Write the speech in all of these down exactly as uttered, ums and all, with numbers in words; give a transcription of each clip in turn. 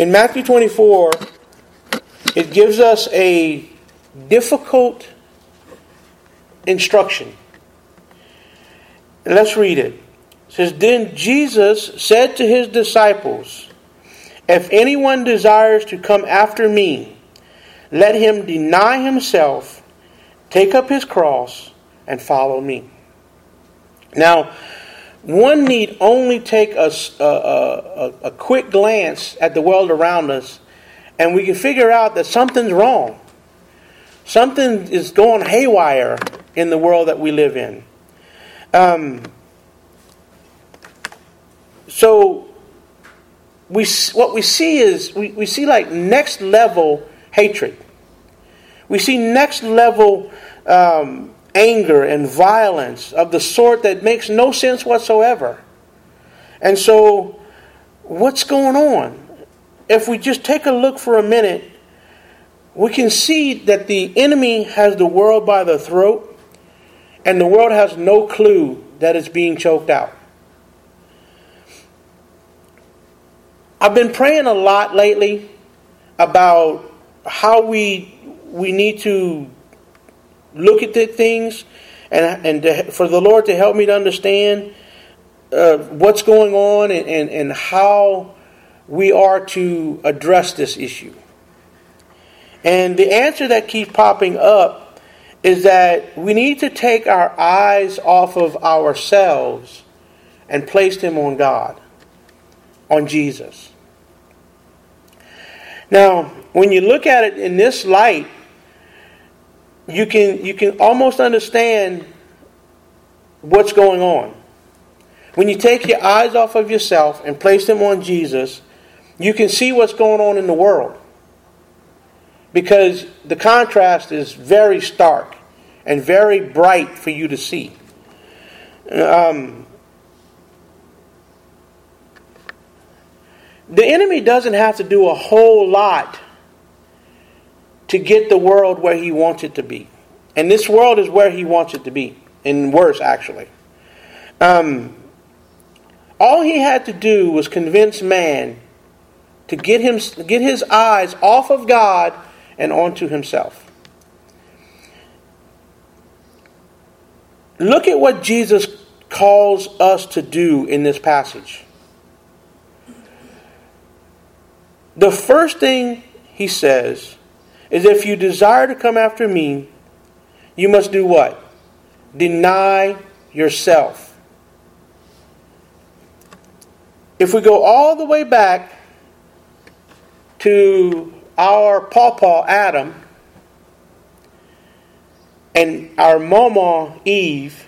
In Matthew twenty-four, it gives us a difficult instruction. Let's read it. It says, "Then Jesus said to his disciples, 'If anyone desires to come after me, let him deny himself, take up his cross, and follow me.'" Now, one need only take a, a, a, a quick glance at the world around us, and we can figure out that something's wrong. Something is going haywire in the world that we live in. Um, so, we what we see is, we, we see like next level hatred. We see next level um, anger and violence of the sort that makes no sense whatsoever. And so, what's going on? If we just take a look for a minute, we can see that the enemy has the world by the throat, and the world has no clue that it's being choked out. I've been praying a lot lately about how we we need to look at the things, and and to, for the Lord to help me to understand uh, what's going on, and, and, and how we are to address this issue. And the answer that keeps popping up is that we need to take our eyes off of ourselves and place them on God, on Jesus. Now, when you look at it in this light, you can you can almost understand what's going on. When you take your eyes off of yourself and place them on Jesus, you can see what's going on in the world. Because the contrast is very stark and very bright for you to see. Um, the enemy doesn't have to do a whole lot to get the world where he wants it to be. And this world is where he wants it to be. And worse, actually. Um, all he had to do was convince man to get him get his eyes off of God and onto himself. Look at what Jesus calls us to do in this passage. The first thing he says is, if you desire to come after me, you must do what? Deny yourself. If we go all the way back to our pawpaw Adam and our mama Eve,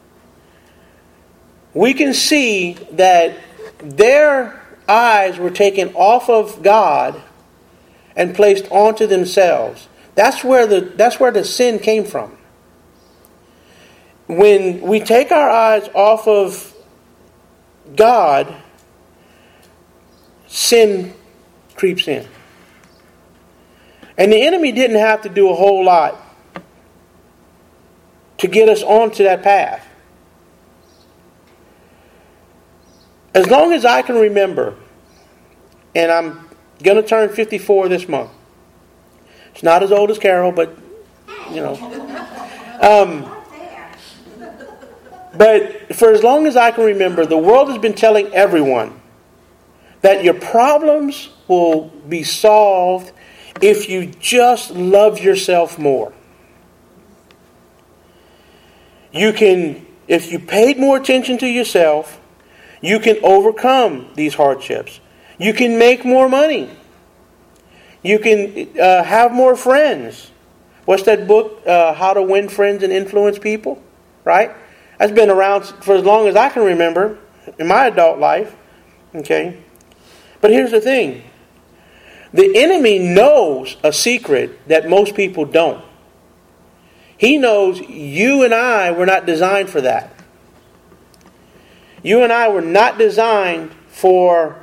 we can see that their eyes were taken off of God and placed onto themselves. That's where the that's where the sin came from. When we take our eyes off of God, sin creeps in. And the enemy didn't have to do a whole lot to get us onto that path. As long as I can remember, and I'm going to turn fifty-four this month. It's not as old as Carol, but, you know. Um, but for as long as I can remember, the world has been telling everyone that your problems will be solved if you just love yourself more. You can, if you paid more attention to yourself, you can overcome these hardships. You can make more money. You can uh, have more friends. What's that book, uh, How to Win Friends and Influence People? Right? That's been around for as long as I can remember in my adult life. Okay? But here's the thing. The enemy knows a secret that most people don't. He knows you and I were not designed for that. You and I were not designed for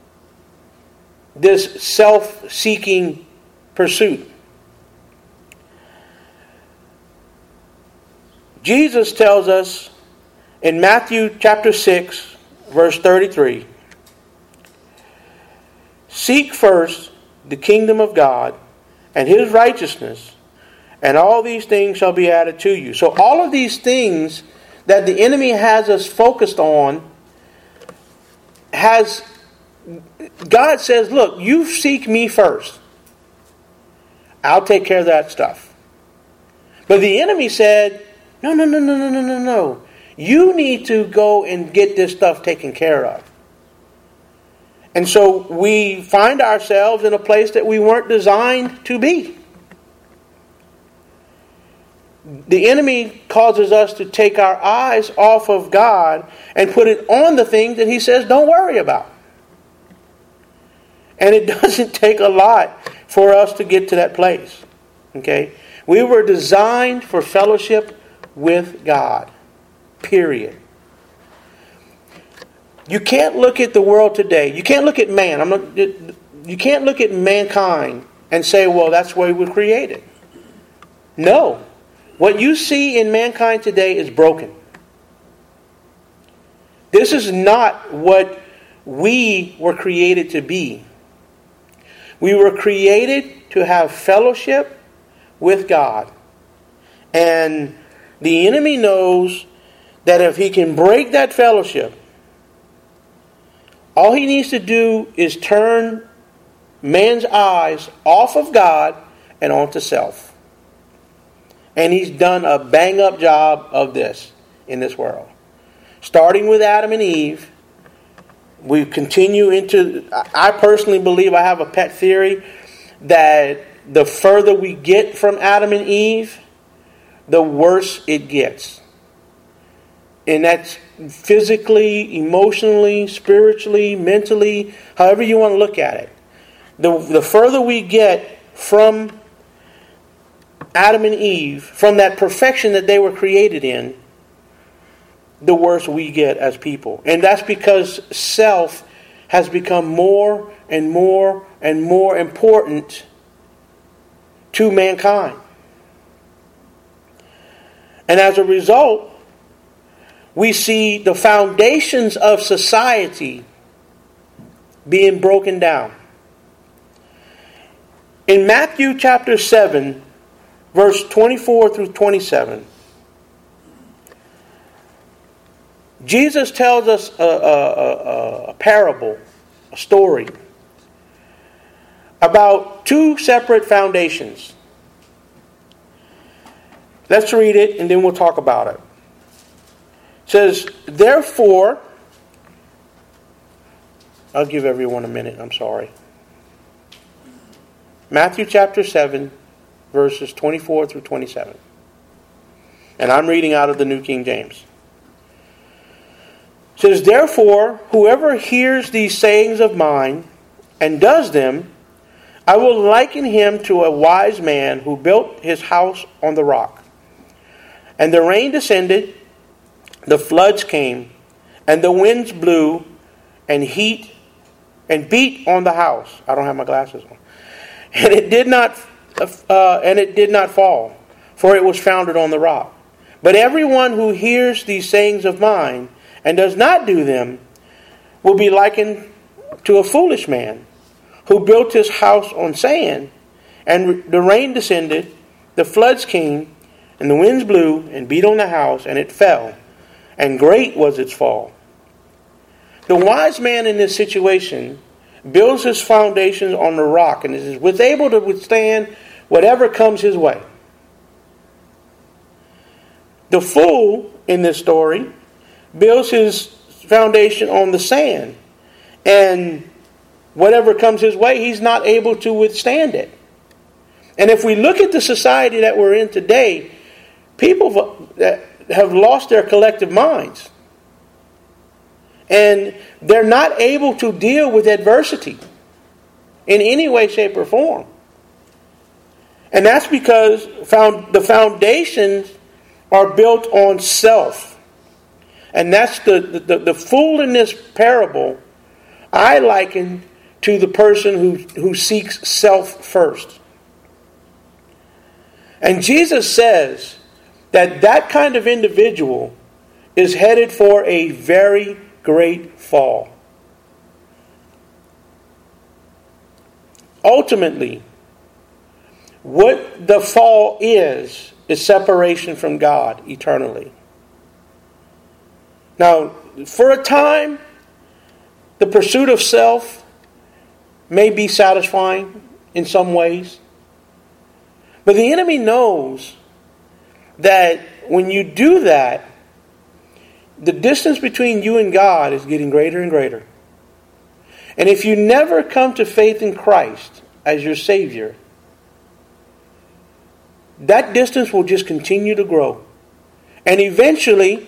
this self-seeking pursuit. Jesus tells us in Matthew chapter six, verse thirty-three, Seek first the kingdom of God and his righteousness, and all these things shall be added to you. So all of these things that the enemy has us focused on, has God says, look, you seek me first. I'll take care of that stuff. But the enemy said, no, no, no, no, no, no, no, no. You need to go and get this stuff taken care of. And so we find ourselves in a place that we weren't designed to be. The enemy causes us to take our eyes off of God and put it on the things that he says don't worry about. And it doesn't take a lot for us to get to that place. Okay? We were designed for fellowship with God. Period. You can't look at the world today. You can't look at man. I'm not, you can't look at mankind and say, well, that's the way we were created. No. What you see in mankind today is broken. This is not what we were created to be. We were created to have fellowship with God. And the enemy knows that if he can break that fellowship, all he needs to do is turn man's eyes off of God and onto self. And he's done a bang-up job of this in this world. Starting with Adam and Eve, we continue into... I personally believe, I have a pet theory, that the further we get from Adam and Eve, the worse it gets. And that's physically, emotionally, spiritually, mentally, however you want to look at it. The, the further we get from Adam and Eve, from that perfection that they were created in, the worse we get as people. And that's because self has become more and more and more important to mankind. And as a result, we see the foundations of society being broken down. In Matthew chapter seven, verse twenty-four through twenty-seven, Jesus tells us a, a, a, a parable, a story, about two separate foundations. Let's read it and then we'll talk about it. It says, therefore, I'll give everyone a minute, I'm sorry. Matthew chapter seven, verses twenty-four through twenty-seven. And I'm reading out of the New King James. It says, therefore, whoever hears these sayings of mine and does them, I will liken him to a wise man who built his house on the rock. And the rain descended, the floods came, and the winds blew and heat and beat on the house. I don't have my glasses on. And it did not uh, and it did not fall, for it was founded on the rock. But everyone who hears these sayings of mine and does not do them will be likened to a foolish man who built his house on sand, and the rain descended, the floods came, and the winds blew and beat on the house, and it fell, and great was its fall. The wise man in this situation builds his foundation on the rock and is was able to withstand whatever comes his way. The fool in this story builds his foundation on the sand, and whatever comes his way, he's not able to withstand it. And if we look at the society that we're in today, people that have lost their collective minds. And they're not able to deal with adversity in any way, shape, or form. And that's because found, the foundations are built on self. And that's the, the, the fool in this parable I liken to the person who, who seeks self first. And Jesus says that that kind of individual is headed for a very great fall. ultimately, what the fall is, is separation from God eternally. Now, for a time, the pursuit of self may be satisfying in some ways. But the enemy knows that when you do that, the distance between you and God is getting greater and greater. And if you never come to faith in Christ as your Savior, that distance will just continue to grow. And eventually,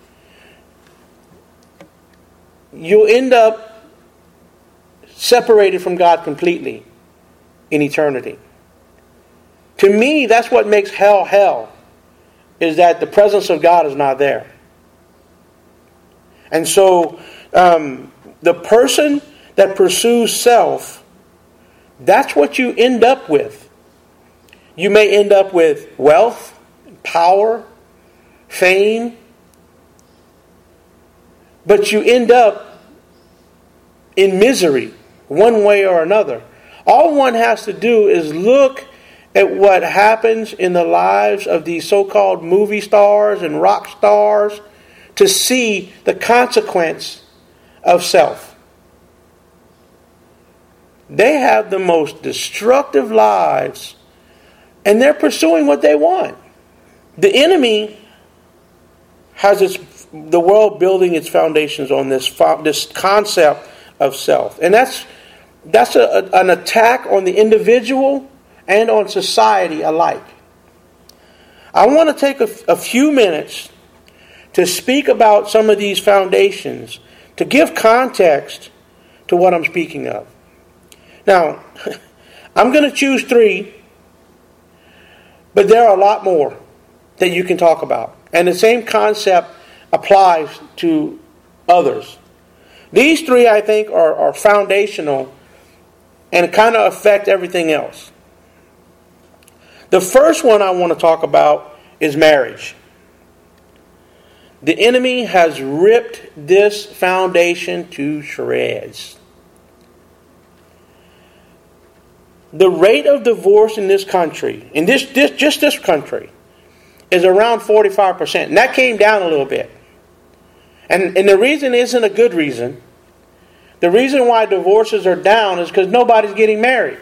you'll end up separated from God completely in eternity. To me, that's what makes hell hell, is that the presence of God is not there. And so, um, the person that pursues self, that's what you end up with. You may end up with wealth, power, fame, but you end up in misery, one way or another. All one has to do is look at what happens in the lives of these so-called movie stars and rock stars to see the consequence of self. They have the most destructive lives, and they're pursuing what they want. The enemy has its, the world building its foundations on this, this concept of self. And that's, that's a, an attack on the individual and on society alike. I want to take a, a few minutes to speak about some of these foundations, to give context to what I'm speaking of. Now, I'm going to choose three, but there are a lot more that you can talk about. And the same concept applies to others. These three, I think, are, are foundational and kind of affect everything else. The first one I want to talk about is marriage. The enemy has ripped this foundation to shreds. The rate of divorce in this country, in this, this just this country, is around forty-five percent. And that came down a little bit. And, and the reason isn't a good reason. The reason why divorces are down is because nobody's getting married.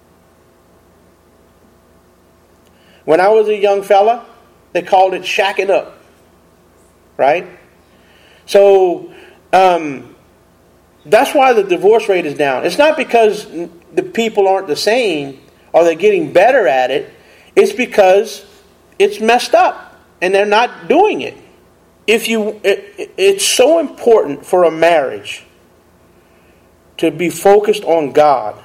When I was a young fella, they called it shacking up. Right? So, um, that's why the divorce rate is down. It's not because the people aren't the same or they're getting better at it. It's because it's messed up and they're not doing it. If you, it, it's so important for a marriage to be focused on God.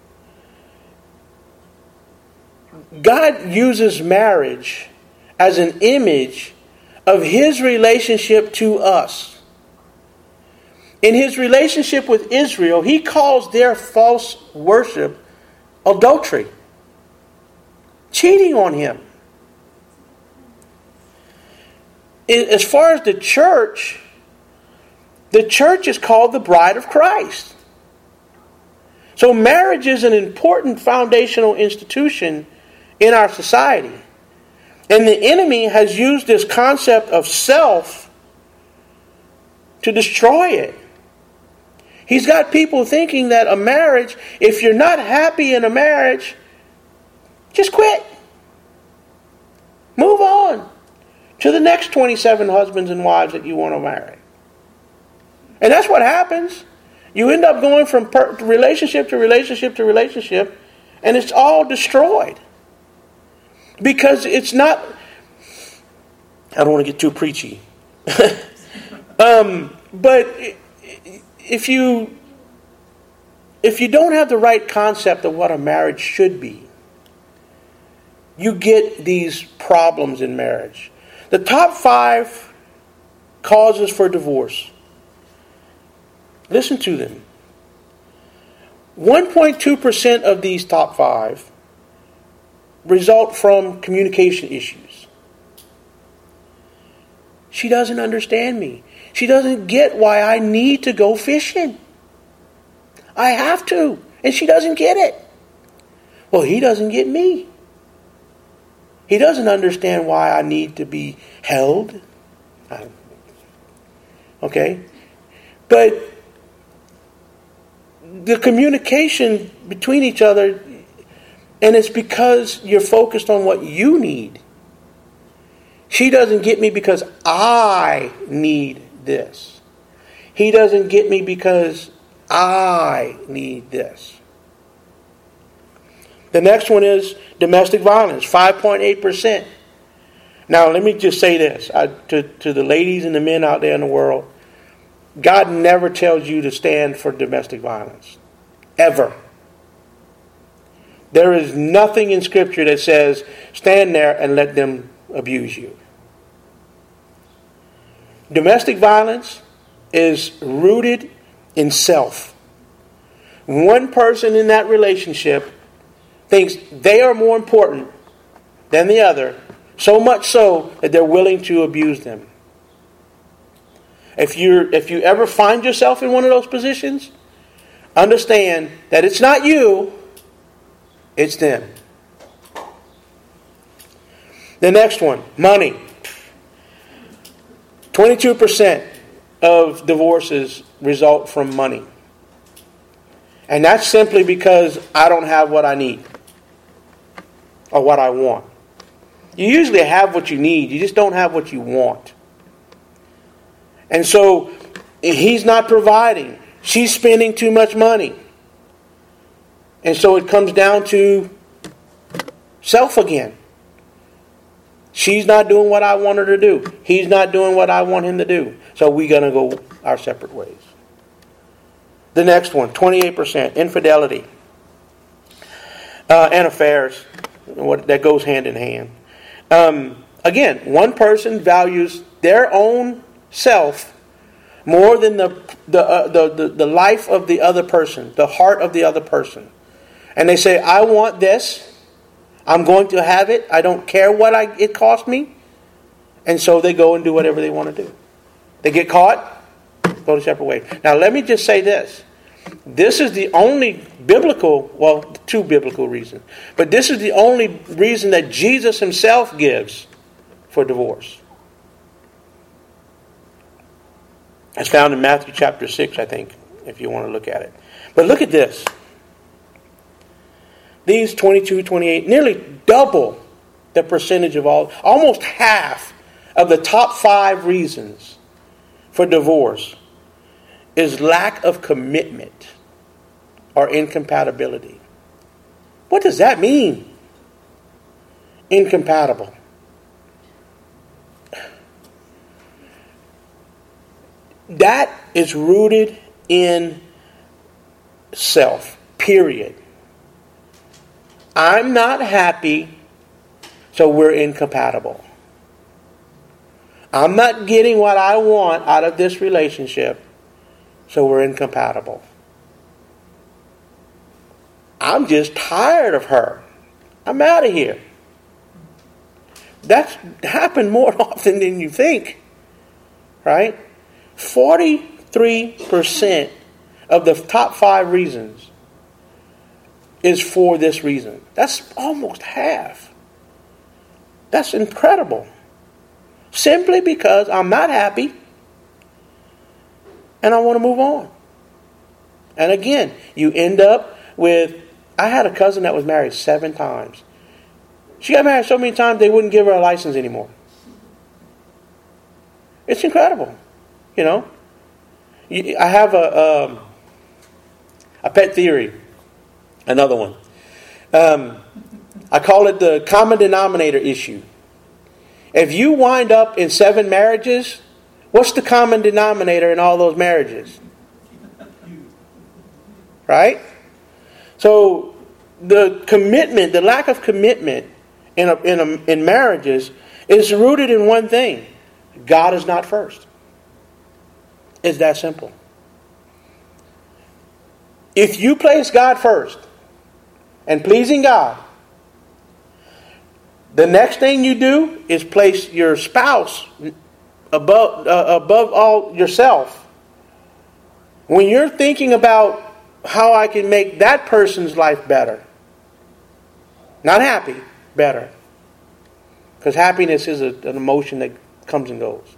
God uses marriage as an image of His relationship to us. In His relationship with Israel, He calls their false worship adultery. Cheating on Him. As far as the church, the church is called the bride of Christ. So marriage is an important foundational institution in our society. And the enemy has used this concept of self to destroy it. He's got people thinking that a marriage, if you're not happy in a marriage, just quit. Move on to the next twenty-seven husbands and wives that you want to marry. And that's what happens. You end up going from per- relationship to relationship to relationship, and it's all destroyed. Because it's not... I don't want to get too preachy. um, but if you if you don't have the right concept of what a marriage should be, you get these problems in marriage. The top five causes for divorce. Listen to them. one point two percent of these top five result from communication issues. She doesn't understand me. She doesn't get why I need to go fishing. I have to. And she doesn't get it. Well, he doesn't get me. He doesn't understand why I need to be held. Okay? But the communication between each other, and it's because you're focused on what you need. She doesn't get me because I need this. He doesn't get me because I need this. The next one is domestic violence, five point eight percent. Now, let me just say this I, to, to the ladies and the men out there in the world. God never tells you to stand for domestic violence. Ever. There is nothing in Scripture that says, stand there and let them abuse you. Domestic violence is rooted in self. One person in that relationship thinks they are more important than the other, so much so that they're willing to abuse them. If you if you ever find yourself in one of those positions, understand that it's not you, it's them. The next one, money. twenty-two percent of divorces result from money. And that's simply because I don't have what I need or what I want. You usually have what you need, you just don't have what you want. And so he's not providing. She's spending too much money. And so it comes down to self again. She's not doing what I want her to do. He's not doing what I want him to do. So we're going to go our separate ways. The next one, twenty-eight percent, infidelity. Uh, and affairs. What, that goes hand in hand. Um, again, one person values their own self more than the the, uh, the the the life of the other person, the heart of the other person. And they say, I want this. I'm going to have it. I don't care what I, it costs me. And so they go and do whatever they want to do. They get caught, go to separate ways. Now let me just say this. This is the only biblical, well, two biblical reasons. But this is the only reason that Jesus himself gives for divorce. It's found in Matthew chapter six, I think, if you want to look at it. But look at this. These twenty-two, twenty-eight, nearly double the percentage of all, almost half of the top five reasons for divorce is lack of commitment or incompatibility. What does that mean? Incompatible. That is rooted in self, period. I'm not happy, so we're incompatible. I'm not getting what I want out of this relationship, so we're incompatible. I'm just tired of her. I'm out of here. That's happened more often than you think. Right? forty-three percent of the top five reasons is for this reason. That's almost half. That's incredible. Simply because I'm not happy and I want to move on. And again, you end up with, I had a cousin that was married seven times. She got married so many times they wouldn't give her a license anymore. It's incredible. You know, I have a um, a pet theory. Another one. Um, I call it the common denominator issue. If you wind up in seven marriages, what's the common denominator in all those marriages? Right? So the commitment, the lack of commitment in a, in a, in marriages is rooted in one thing: God is not first. It's that simple. If you place God first and pleasing God, the next thing you do is place your spouse above uh, above all yourself. When you're thinking about how I can make that person's life better, Not happy, better. Because happiness is a, an emotion that comes and goes.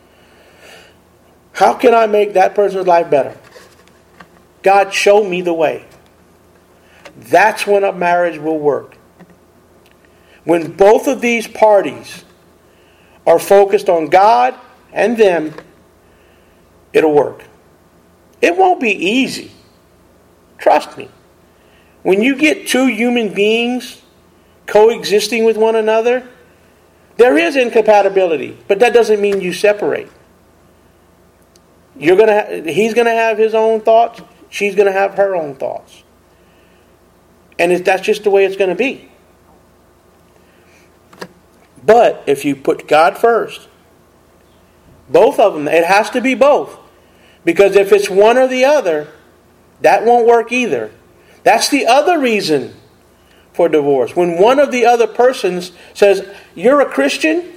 How can I make that person's life better? God, show me the way. That's when a marriage will work. When both of these parties are focused on God and them, it'll work. It won't be easy. Trust me. When you get two human beings coexisting with one another, there is incompatibility, but that doesn't mean you separate. You're gonna ha- he's going to have his own thoughts. She's going to have her own thoughts. And it, that's just the way it's going to be. But if you put God first, both of them, it has to be both. Because if it's one or the other, that won't work either. That's the other reason for divorce. When one of the other persons says, you're a Christian,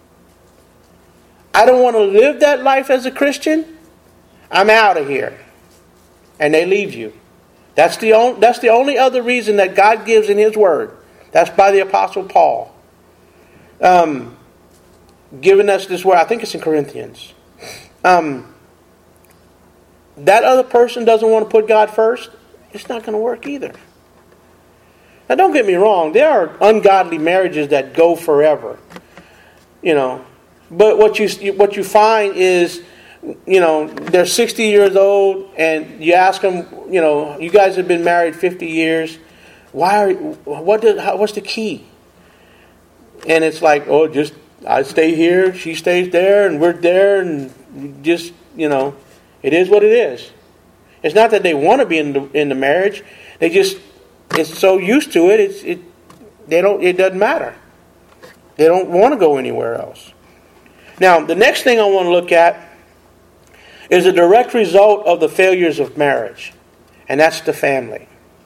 I don't want to live that life as a Christian, I'm out of here. And they leave you. That's the, on, that's the only other reason that God gives in His Word. That's by the Apostle Paul. Um, giving us this word, I think it's in Corinthians. Um, that other person doesn't want to put God first, it's not going to work either. Now don't get me wrong, there are ungodly marriages that go forever. You know, but what you what you find is, you know, they're sixty years old, and you ask them, you know, you guys have been married fifty years. Why are what? Does, how, what's the key? And it's like, oh, just I stay here, she stays there, and we're there, and just, you know, it is what it is. It's not that they want to be in the in the marriage; they just it's so used to it. It's it they don't it doesn't matter. They don't want to go anywhere else. Now, the next thing I want to look at is a direct result of the failures of marriage, and that's the family.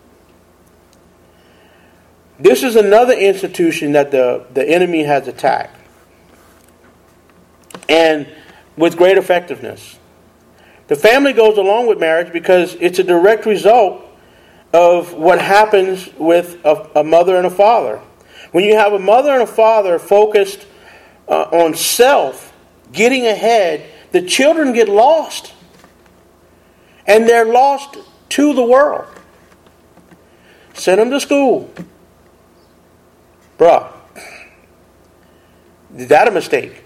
This is another institution that the, the enemy has attacked, and with great effectiveness. The family goes along with marriage because it's a direct result of what happens with a, a mother and a father. When you have a mother and a father focused uh, on self, getting ahead, the children get lost. And they're lost to the world. Send them to school. Bruh. Is that a mistake?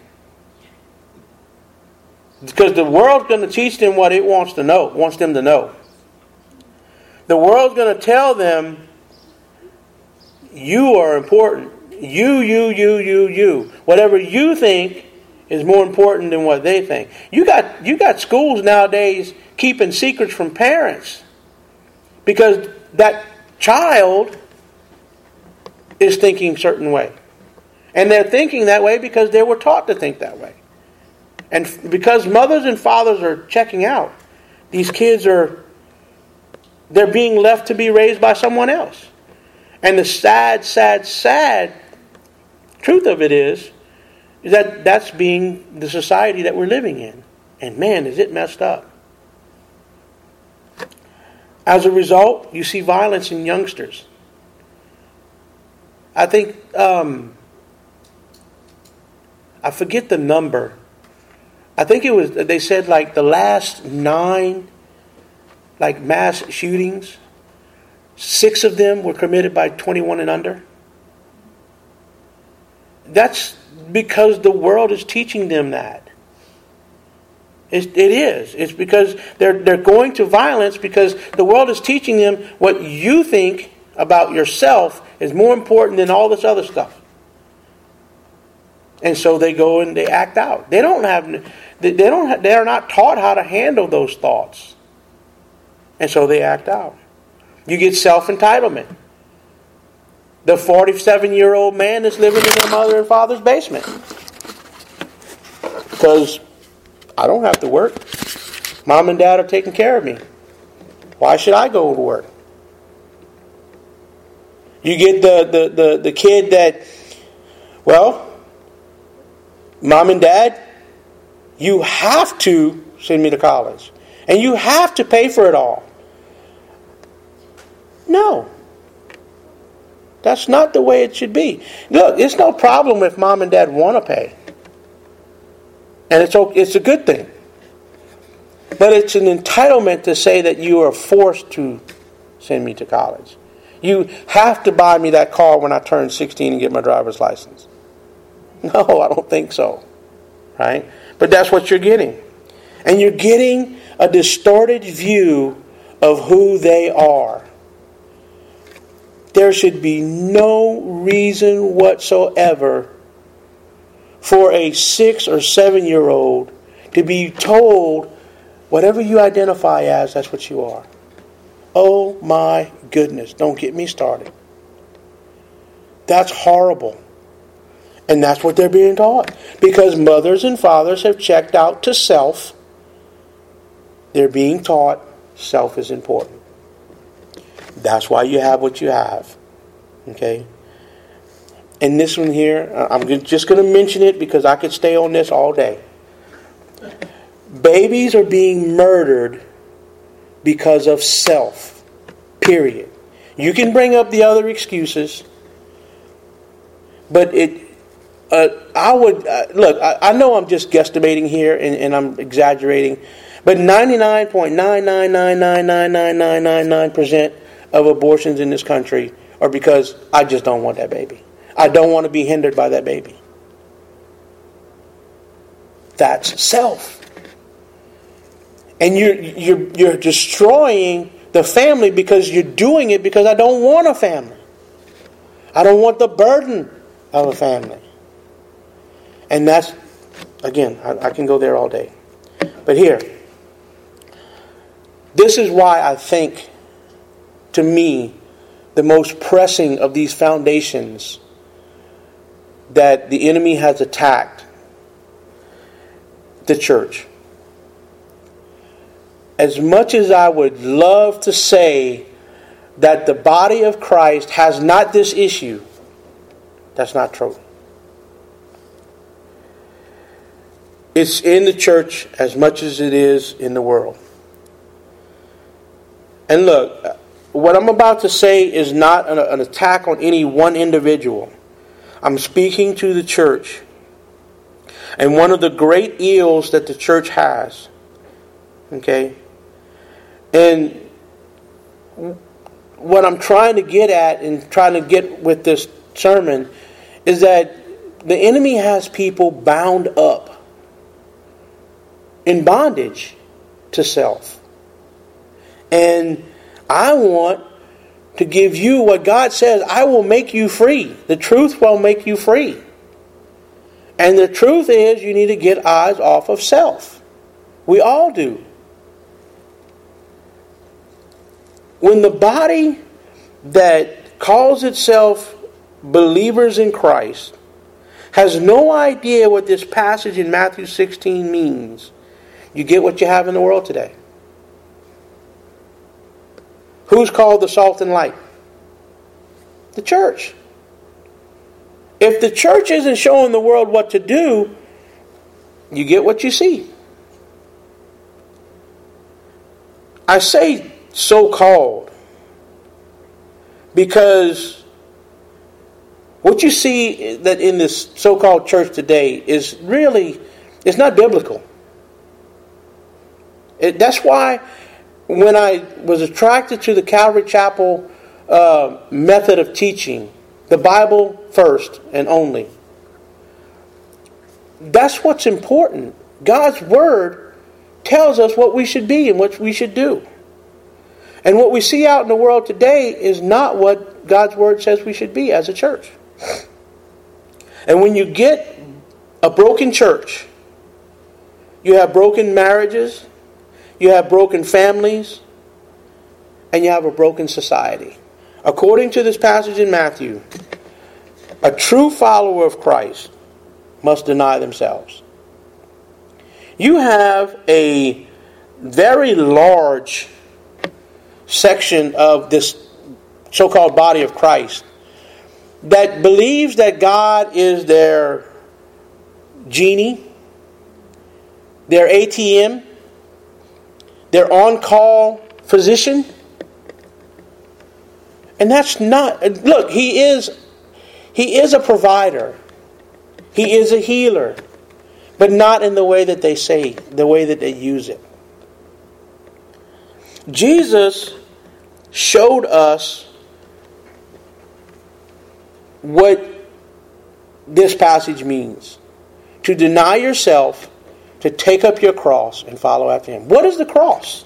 Because the world's going to teach them what it wants to know, wants them to know. The world's going to tell them, you are important. You, you, you, you, you. Whatever you think is more important than what they think. You got you got schools nowadays keeping secrets from parents because that child is thinking a certain way. And they're thinking that way because they were taught to think that way. And because mothers and fathers are checking out, these kids are, they're being left to be raised by someone else. And the sad, sad, sad truth of it is, is that that's being the society that we're living in. And man, is it messed up. As a result, you see violence in youngsters. I think, um, I forget the number. I think it was, they said like the last nine, like mass shootings, six of them were committed by twenty-one and under. That's because the world is teaching them that. It, it is. It's because they're they're going to violence because the world is teaching them what you think about yourself is more important than all this other stuff. And so they go and they act out. They don't have they don't have, they are not taught how to handle those thoughts. And so they act out. You get self-entitlement. The forty-seven-year-old man is living in their mother and father's basement. Because I don't have to work. Mom and dad are taking care of me. Why should I go to work? You get the, the, the, the kid that, well, mom and dad, you have to send me to college. And you have to pay for it all. No. That's not the way it should be. Look, it's no problem if mom and dad want to pay. And it's okay, it's a good thing. But it's an entitlement to say that you are forced to send me to college. You have to buy me that car when I turn sixteen and get my driver's license. No, I don't think so. Right? But that's what you're getting. And you're getting a distorted view of who they are. There should be no reason whatsoever for a six or seven year old to be told whatever you identify as, that's what you are. Oh my goodness, don't get me started. That's horrible. And that's what they're being taught. Because mothers and fathers have checked out to self. They're being taught self is important. That's why you have what you have. Okay? And this one here, I'm just going to mention it because I could stay on this all day. Babies are being murdered because of self. Period. You can bring up the other excuses, but it. Uh, I would uh, look. I, I know I'm just guesstimating here, and, and I'm exaggerating, but ninety-nine point nine nine nine nine nine nine nine nine nine percent of abortions in this country are because I just don't want that baby. I don't want to be hindered by that baby. That's self. And you're, you're, you're destroying the family because you're doing it because I don't want a family. I don't want the burden of a family. And that's, again, I, I can go there all day. But here, this is why I think, to me, the most pressing of these foundations that the enemy has attacked the church. As much as I would love to say that the body of Christ has not this issue, that's not true. It's in the church as much as it is in the world. And look, what I'm about to say is not an, an attack on any one individual. I'm speaking to the church. And one of the great ills that the church has, okay, and what I'm trying to get at and trying to get with this sermon is that the enemy has people bound up in bondage to self. And I want to give you what God says, I will make you free. The truth will make you free. And the truth is you need to get eyes off of self. We all do. When the body that calls itself believers in Christ has no idea what this passage in Matthew sixteen means, you get what you have in the world today. Who's called the salt and light? The church. If the church isn't showing the world what to do, you get what you see. I say so-called because what you see that in this so-called church today is really, it's not biblical. It, that's why when I was attracted to the Calvary Chapel uh, method of teaching, the Bible first and only, that's what's important. God's Word tells us what we should be and what we should do. And what we see out in the world today is not what God's Word says we should be as a church. And when you get a broken church, you have broken marriages, you have broken families, and you have a broken society. According to this passage in Matthew, a true follower of Christ must deny themselves. You have a very large section of this so-called body of Christ that believes that God is their genie, their A T M, their on-call physician, And that's not, look, he is, he is a provider. He is a healer. But not in the way that they say, the way that they use it. Jesus showed us what this passage means. To deny yourself, to take up your cross and follow after Him. What is the cross?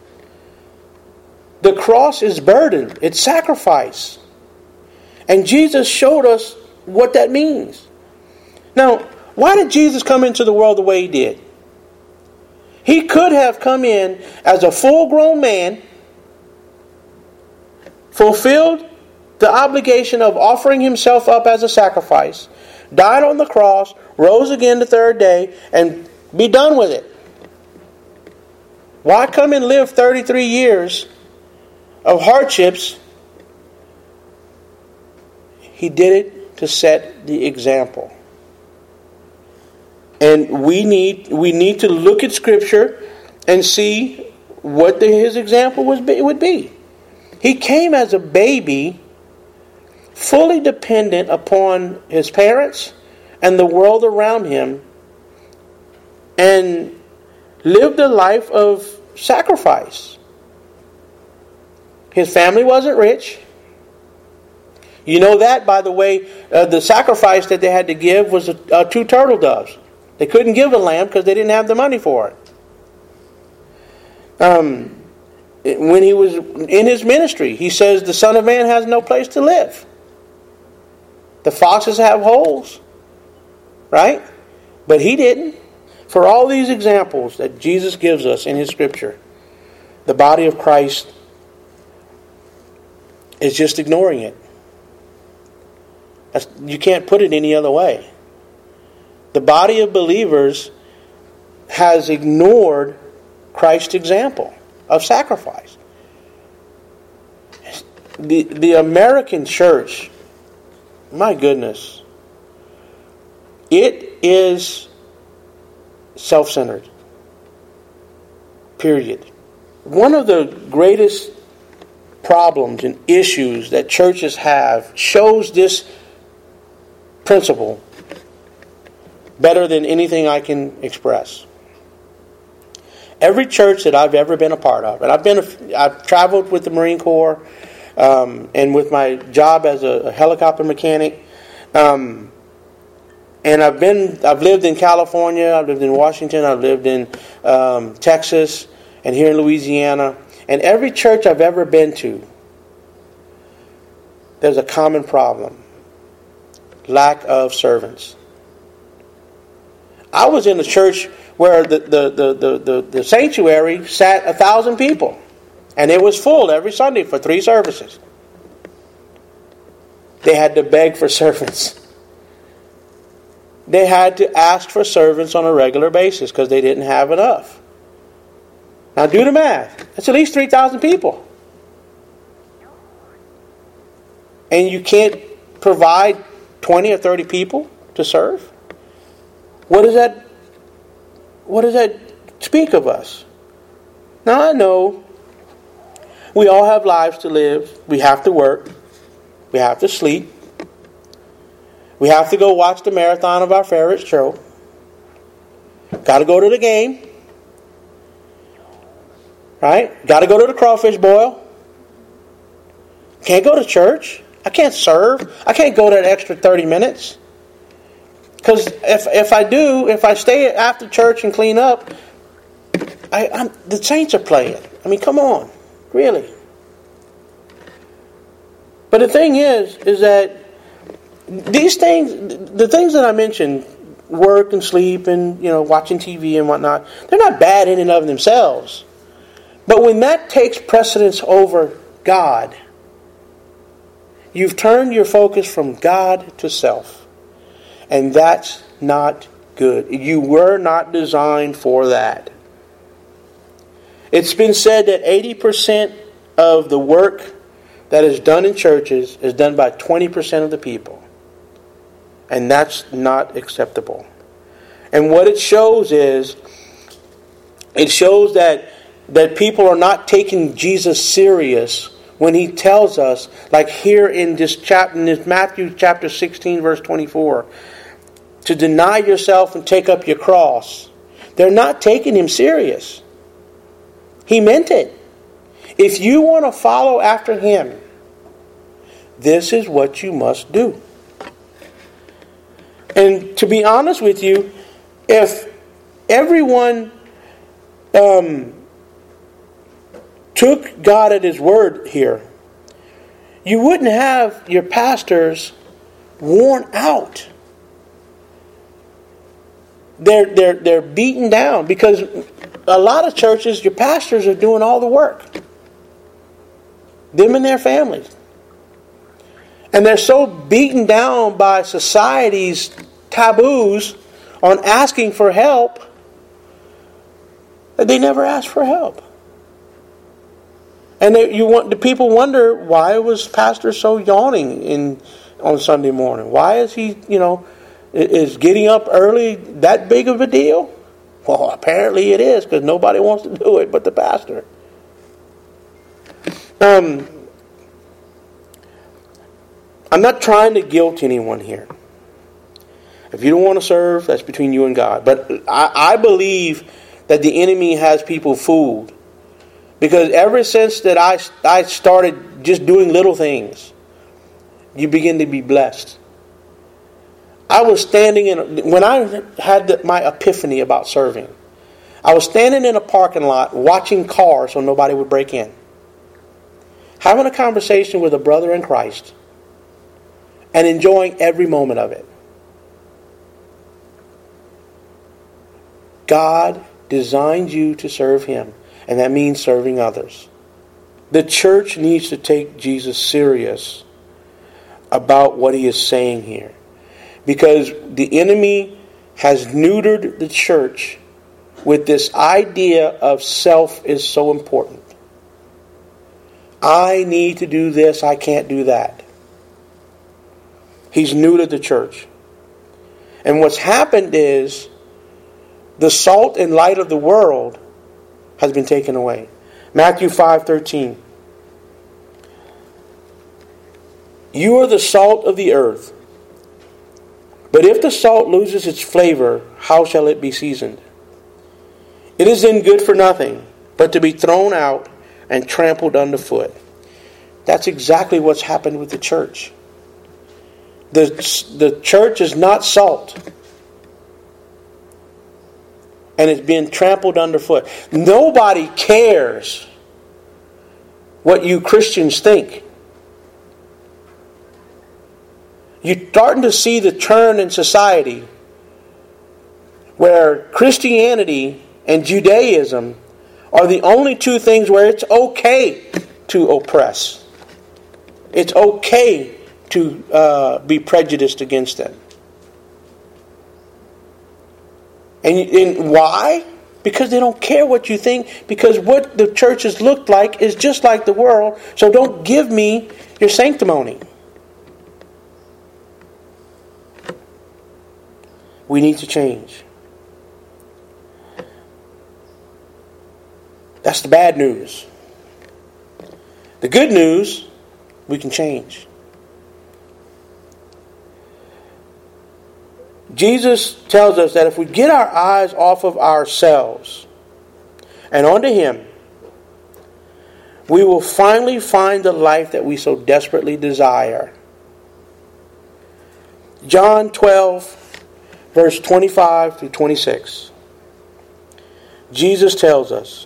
The cross is burden. It's sacrifice. And Jesus showed us what that means. Now, why did Jesus come into the world the way He did? He could have come in as a full-grown man, fulfilled the obligation of offering Himself up as a sacrifice, died on the cross, rose again the third day, and be done with it. Why come and live thirty-three years of hardships? He did it to set the example. And we need we need to look at Scripture and see what the, His example was would be. He came as a baby, fully dependent upon His parents and the world around Him, and lived a life of sacrifice. His family wasn't rich. You know that, by the way, uh, the sacrifice that they had to give was uh, uh, two turtle doves. They couldn't give a lamb because they didn't have the money for it. Um, when he was in his ministry, he says the Son of Man has no place to live. The foxes have holes, right? But he didn't. For all these examples that Jesus gives us in His Scripture, the body of Christ is just ignoring it. That's, you can't put it any other way. The body of believers has ignored Christ's example of sacrifice. The, the American church, my goodness, it is self-centered. Period. One of the greatest problems and issues that churches have shows this principle better than anything I can express. Every church that I've ever been a part of, and I've been, a, I've traveled with the Marine Corps, um, and with my job as a, a helicopter mechanic, um, and I've been, I've lived in California, I've lived in Washington, I've lived in um, Texas, and here in Louisiana, and every church I've ever been to, there's a common problem: lack of servants. I was in a church where the, the, the, the, the, the sanctuary sat a thousand people. And it was full every Sunday for three services. They had to beg for servants. They had to ask for servants on a regular basis because they didn't have enough. Now do the math. That's at least three thousand people. And you can't provide twenty or thirty people to serve? What does that what does that speak of us? Now I know we all have lives to live. We have to work. We have to sleep. We have to go watch the marathon of our favorite show. Got to go to the game. Right? Got to go to the crawfish boil. Can't go to church. I can't serve. I can't go that extra thirty minutes. Because if if I do, if I stay after church and clean up, I, I'm, the saints are playing. I mean, come on. Really. But the thing is, is that these things, the things that I mentioned, work and sleep and, you know, watching T V and whatnot, they're not bad in and of themselves. But when that takes precedence over God, you've turned your focus from God to self. And that's not good. You were not designed for that. It's been said that eighty percent of the work that is done in churches is done by twenty percent of the people. And that's not acceptable. And what it shows is, it shows that, that people are not taking Jesus serious when he tells us, like here in this chapter, in this Matthew chapter sixteen, verse twenty-four, to deny yourself and take up your cross. They're not taking him serious. He meant it. If you want to follow after him, this is what you must do. And to be honest with you, if everyone um, took God at his word here, you wouldn't have your pastors worn out. They're, they're, they're beaten down because a lot of churches, your pastors are doing all the work. Them and their families. And they're so beaten down by society's taboos on asking for help that they never ask for help. And they, you want the people wonder, why was pastor so yawning in on Sunday morning? Why is he, you know, is getting up early that big of a deal? Well, apparently it is, because nobody wants to do it but the pastor. Um, I'm not trying to guilt anyone here. If you don't want to serve, that's between you and God. But I, I believe that the enemy has people fooled. Because ever since that I, I started just doing little things, you begin to be blessed. I was standing in, when I had the, my epiphany about serving, I was standing in a parking lot watching cars so nobody would break in. Having a conversation with a brother in Christ and enjoying every moment of it. God designed you to serve him, and that means serving others. The church needs to take Jesus serious about what he is saying here. Because the enemy has neutered the church with this idea of self is so important. I need to do this, I can't do that. He's neutered the church. And what's happened is the salt and light of the world has been taken away. Matthew five thirteen. You are the salt of the earth. But if the salt loses its flavor, how shall it be seasoned? It is then good for nothing, but to be thrown out and trampled underfoot. That's exactly what's happened with the church. The, the church is not salt. And it's being trampled underfoot. Nobody cares what you Christians think. You're starting to see the turn in society where Christianity and Judaism are the only two things where it's okay to oppress. It's okay to uh, be prejudiced against them. And, and why? Because they don't care what you think. Because what the churches look like is just like the world. So don't give me your sanctimony. We need to change. That's the bad news. The good news, we can change. Jesus tells us that if we get our eyes off of ourselves and onto him, we will finally find the life that we so desperately desire. John twelve, verse twenty-five through twenty-six. Jesus tells us,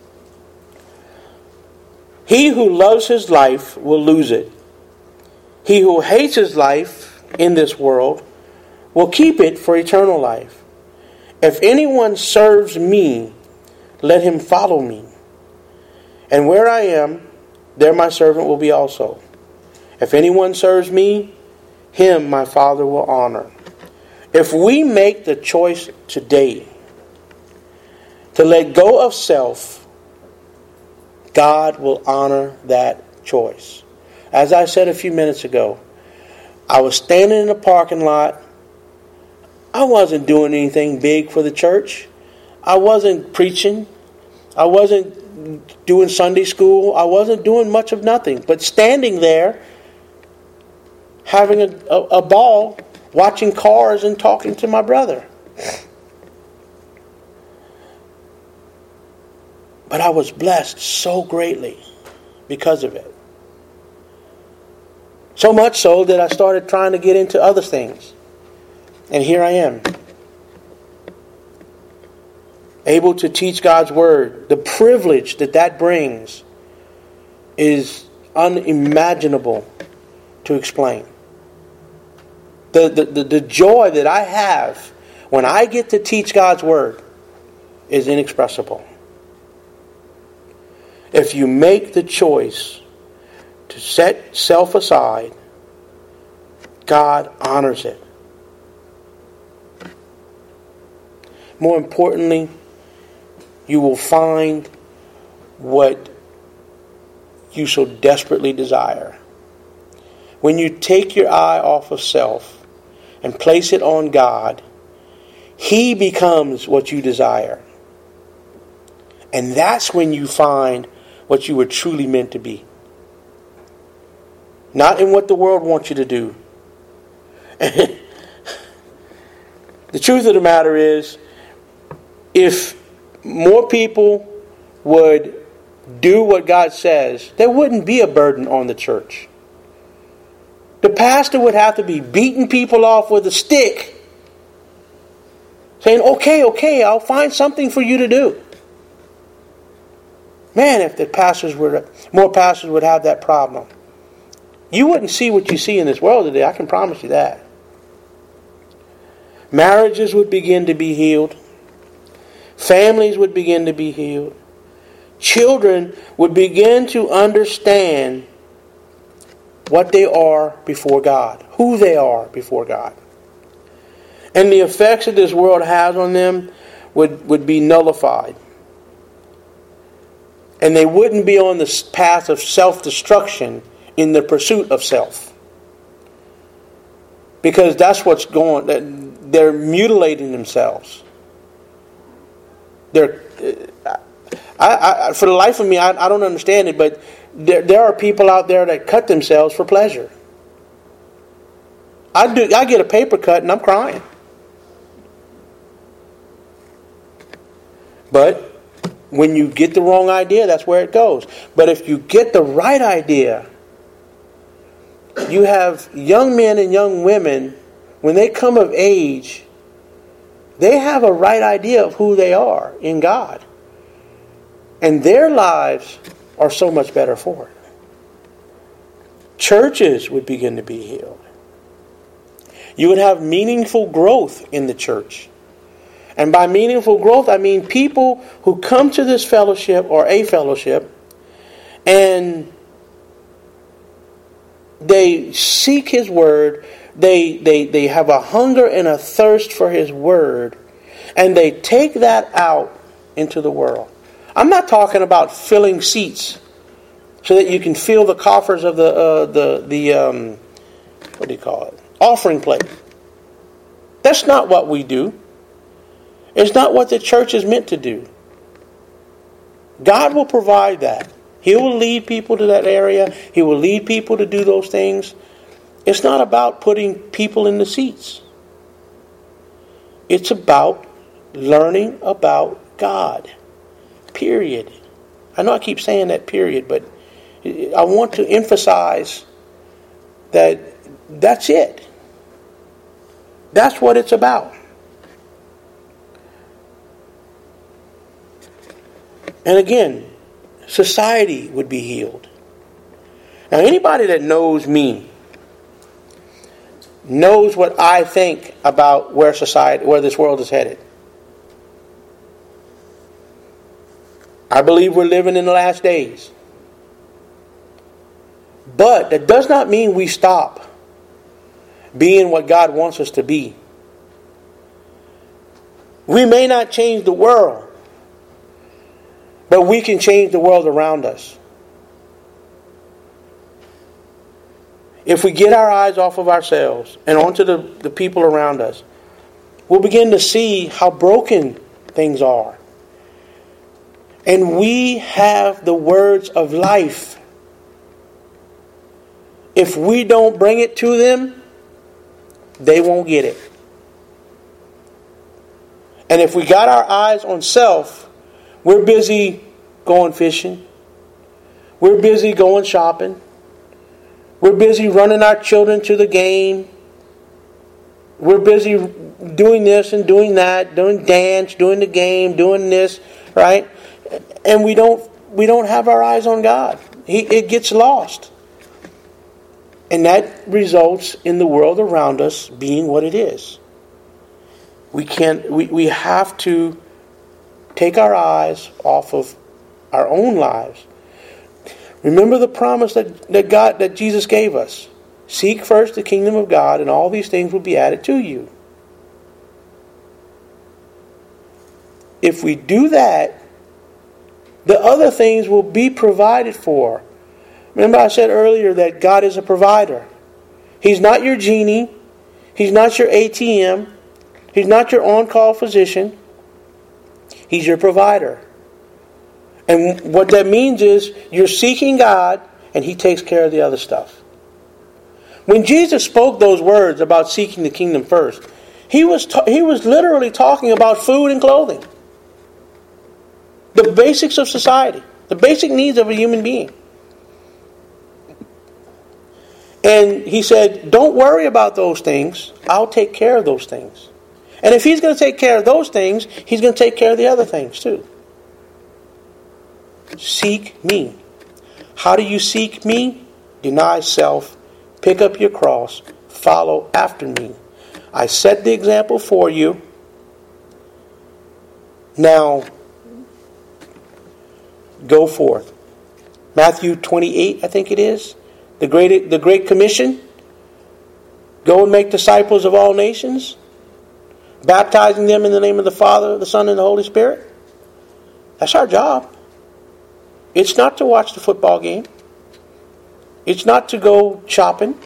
he who loves his life will lose it. He who hates his life in this world will keep it for eternal life. If anyone serves me, let him follow me. And where I am, there my servant will be also. If anyone serves me, him my Father will honor. If we make the choice today to let go of self, God will honor that choice. As I said a few minutes ago, I was standing in the parking lot. I wasn't doing anything big for the church. I wasn't preaching. I wasn't doing Sunday school. I wasn't doing much of nothing. But standing there, having a, a, a ball, watching cars and talking to my brother. But I was blessed so greatly because of it. So much so that I started trying to get into other things. And here I am. Able to teach God's Word. The privilege that that brings is unimaginable to explain. The, the, the, the joy that I have when I get to teach God's Word is inexpressible. If you make the choice to set self aside, God honors it. More importantly, you will find what you so desperately desire. When you take your eye off of self and place it on God, He becomes what you desire. And that's when you find what you were truly meant to be. Not in what the world wants you to do. The truth of the matter is, if more people would do what God says, there wouldn't be a burden on the church. The pastor would have to be beating people off with a stick, saying, okay, okay, I'll find something for you to do. Man, if the pastors were, more pastors would have that problem. You wouldn't see what you see in this world today, I can promise you that. Marriages would begin to be healed. Families would begin to be healed. Children would begin to understand what they are before God, who they are before God. And the effects that this world has on them would, would be nullified. And they wouldn't be on the path of self-destruction in the pursuit of self. Because that's what's going, they're mutilating themselves. They're, I, I, for the life of me, I, I don't understand it, but there, there are people out there that cut themselves for pleasure. I do. I get a paper cut and I'm crying. But when you get the wrong idea, that's where it goes. But if you get the right idea, you have young men and young women, when they come of age, they have a right idea of who they are in God. And their lives are so much better for it. Churches would begin to be healed. You would have meaningful growth in the church. And by meaningful growth, I mean people who come to this fellowship or a fellowship and they seek His Word. They, they, they have a hunger and a thirst for His Word. And they take that out into the world. I'm not talking about filling seats so that you can fill the coffers of the, uh, the, the um, what do you call it? Offering plate. That's not what we do. It's not what the church is meant to do. God will provide that. He will lead people to that area. He will lead people to do those things. It's not about putting people in the seats. It's about learning about God. Period. I know I keep saying that period, but I want to emphasize that that's it. That's what it's about. And again, society would be healed. Now, anybody that knows me knows what I think about where society, where this world is headed. I believe we're living in the last days. But that does not mean we stop being what God wants us to be. We may not change the world, but we can change the world around us. If we get our eyes off of ourselves and onto the, the people around us, we'll begin to see how broken things are. And we have the words of life. If we don't bring it to them, they won't get it. And if we got our eyes on self, we're busy going fishing. We're busy going shopping. We're busy running our children to the game. We're busy doing this and doing that, doing dance, doing the game, doing this, right? And we don't we don't have our eyes on God. He, it gets lost. And that results in the world around us being what it is. We can't we, we have to take our eyes off of our own lives. Remember the promise that, that God that Jesus gave us. Seek first the kingdom of God, and all these things will be added to you. If we do that, the other things will be provided for. Remember I said earlier that God is a provider. He's not your genie. He's not your A T M. He's not your on-call physician. He's your provider. And what that means is you're seeking God and He takes care of the other stuff. When Jesus spoke those words about seeking the kingdom first, He was ta- He was literally talking about food and clothing. The basics of society. The basic needs of a human being. And He said, don't worry about those things. I'll take care of those things. And if He's going to take care of those things, He's going to take care of the other things too. Seek me. How do you seek me? Deny self. Pick up your cross. Follow after me. I set the example for you. Now, go forth. Matthew twenty-eight, I think it is. The Great, the Great Commission. Go and make disciples of all nations. Baptizing them in the name of the Father, the Son, and the Holy Spirit. That's our job. It's not to watch the football game. It's not to go shopping.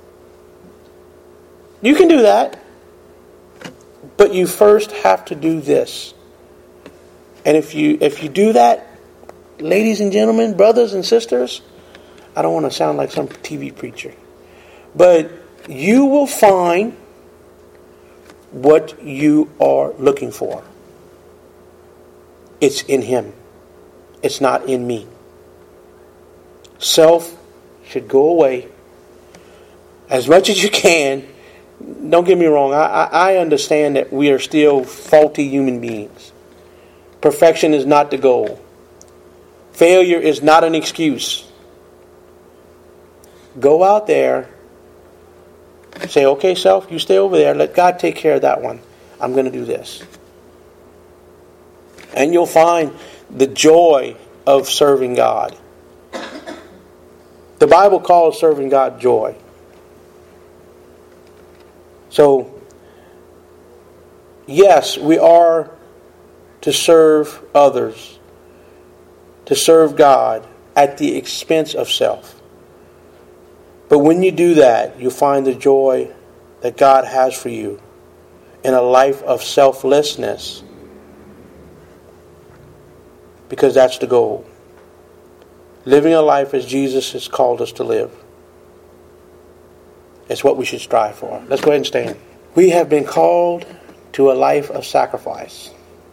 You can do that. But you first have to do this. And if you if you do that, ladies and gentlemen, brothers and sisters, I don't want to sound like some T V preacher, but you will find what you are looking for. It's in Him. It's not in me. Self should go away as much as you can. Don't get me wrong. I, I, I understand that we are still faulty human beings. Perfection is not the goal. Failure is not an excuse. Go out there. Say, okay, self, you stay over there. Let God take care of that one. I'm going to do this. And you'll find the joy of serving God. The Bible calls serving God joy. So, yes, we are to serve others, to serve God at the expense of self. But when you do that, you'll find the joy that God has for you in a life of selflessness. Because that's the goal. Living a life as Jesus has called us to live. It's what we should strive for. Let's go ahead and stand. We have been called to a life of sacrifice.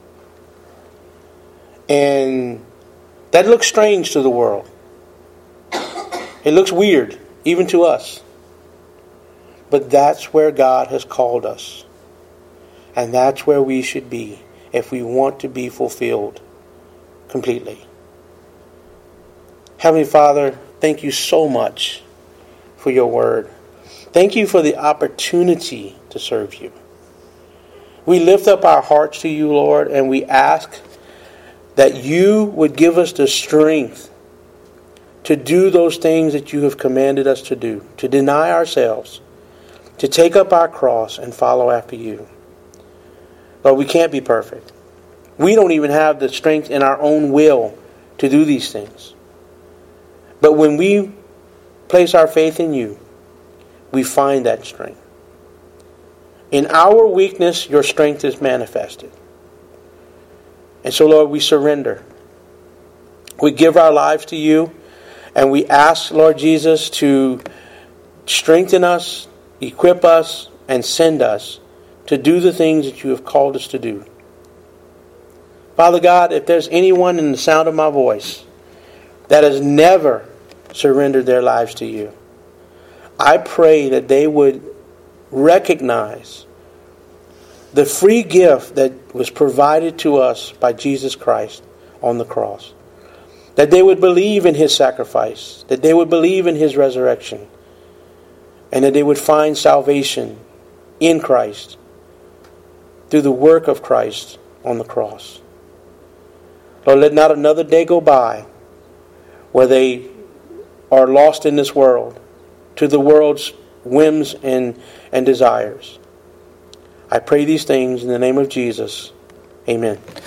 And that looks strange to the world. It looks weird, even to us. But that's where God has called us. And that's where we should be if we want to be fulfilled completely. Heavenly Father, thank you so much for your word. Thank you for the opportunity to serve you. We lift up our hearts to you, Lord, and we ask that you would give us the strength to do those things that you have commanded us to do, to deny ourselves, to take up our cross and follow after you. But we can't be perfect. We don't even have the strength in our own will to do these things. But when we place our faith in you, we find that strength. In our weakness, your strength is manifested. And so, Lord, we surrender. We give our lives to you, and we ask, Lord Jesus, to strengthen us, equip us, and send us to do the things that you have called us to do. Father God, if there's anyone in the sound of my voice that has never surrendered their lives to you, I pray that they would recognize the free gift that was provided to us by Jesus Christ on the cross. That they would believe in His sacrifice. That they would believe in His resurrection. And that they would find salvation in Christ through the work of Christ on the cross. Lord, let not another day go by where they are lost in this world to the world's whims and, and desires. I pray these things in the name of Jesus. Amen.